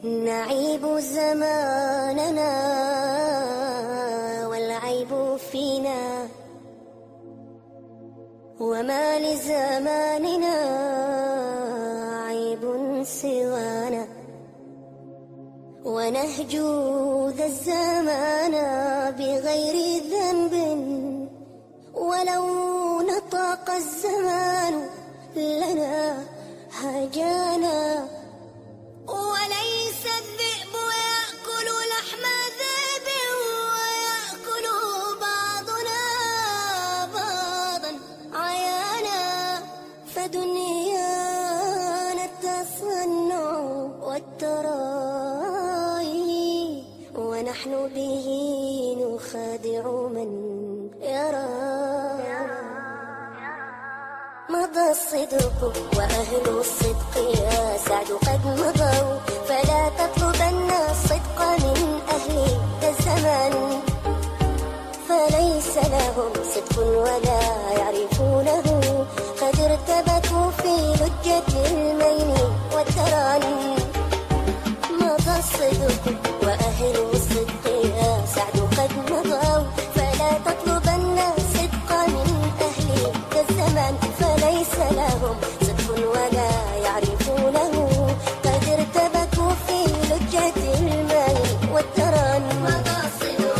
نعيب زماننا والعيب فينا، وما لزماننا عيب سوانا، ونهجو ذا الزمان بغير ذنب، ولو نطق الزمان لنا هجانا. وليس الذئب يأكل لحم ذئب، ويأكل بعضنا بعضا عيانا، فدنيانا التصنع والتراي، ونحن به نخادع من يرى. مضى الصدق وأهل الصدق يا سعد قد مضوا، فلا تطلبن الصدق من أهل الزمان، فليس لهم صدق ولا يعرفونه، قد ارتبكوا في لجة الميل والتران. مضى الصدق وأهل الصدق يا سعد قد مضوا، فلا تطلبن الصدق من أهل الزمان، فليس لهم صدق ولا يعرفونه، قد ارتبكوا في لجة الماء والتران. مضى الصدق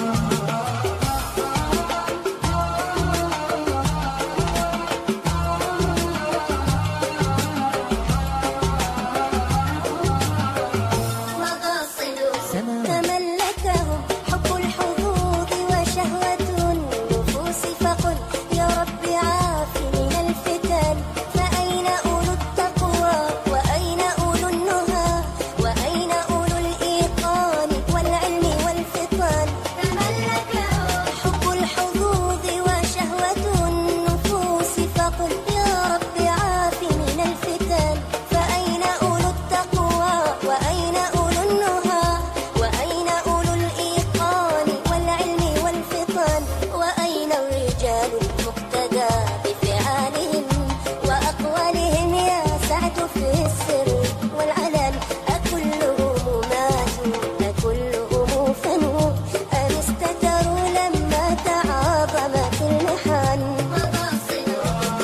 تملكهم حب الحظوظ وشهوة النفوس، فقل يا رب عافي من الفتن، فأين أولو التقوى وأين أولو النهى وأين أولو الإيقان والعلم والفطان. تملكهم حب الحظوظ وشهوة النفوس، فقل يا رب عافي من الفتن، فأين أولو التقوى وأين أولو النهى وأين أولو الإيقان والعلم والفطان، وأين الرجال المقتدى بفعالهم وأقوالهم يا سعد في السر والعلن. أكلهم ماتوا أكلهم فنوا، أم استتروا لما تعاظمت المحن. مضى الصدق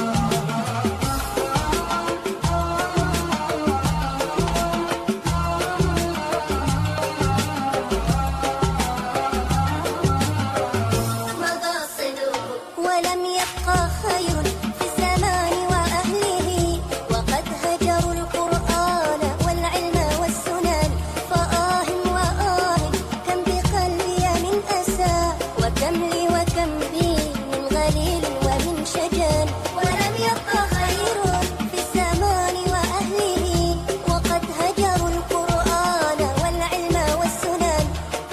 مضى الصدق ولم يبقى خير في الزمان وأهله، وقد هجروا القرآن والعلم والسنن. فآه وآه كم بقلبي من أسى، وكم لي وكم بي من غليل ومن شجن. ولم يبقى خير في الزمان وأهله، وقد هجروا القرآن والعلم والسنن.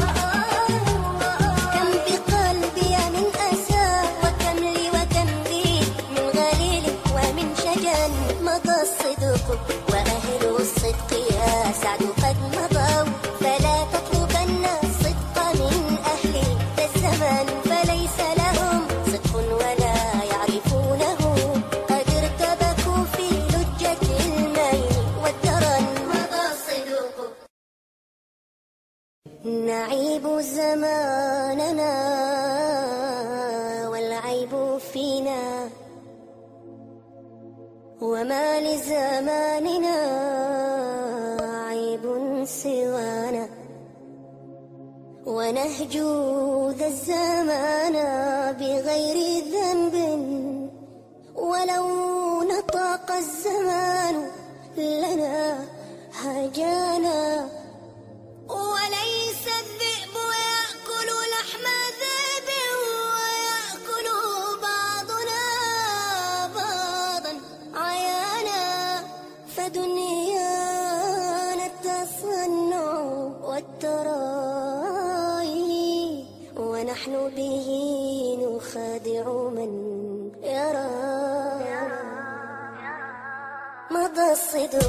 كم بقلبي من أسى، وكم لي وكم بي من غليل ومن شجن. مضى الصدق وأهل الصدق يا سعد قد مضوا، فلا تطلبن الصدق من أهل الزمان، فليس لهم صدق ولا يعرفونه، قد ارتبكوا في لجة الميل والترن. مضى الصدق نعيب زماننا والعيب فينا، وما لزماننا عيب سوانا، ونهجو ذا الزمان بغير ذنب، ولو نطق الزمان لنا هجانا. وليس الذئب يأكل لحم ذئب، ويأكل بعضنا بعضا عيانا، فدنيانا التصنع والتراي، ونحن به نخادع من يرى. مضى الصدق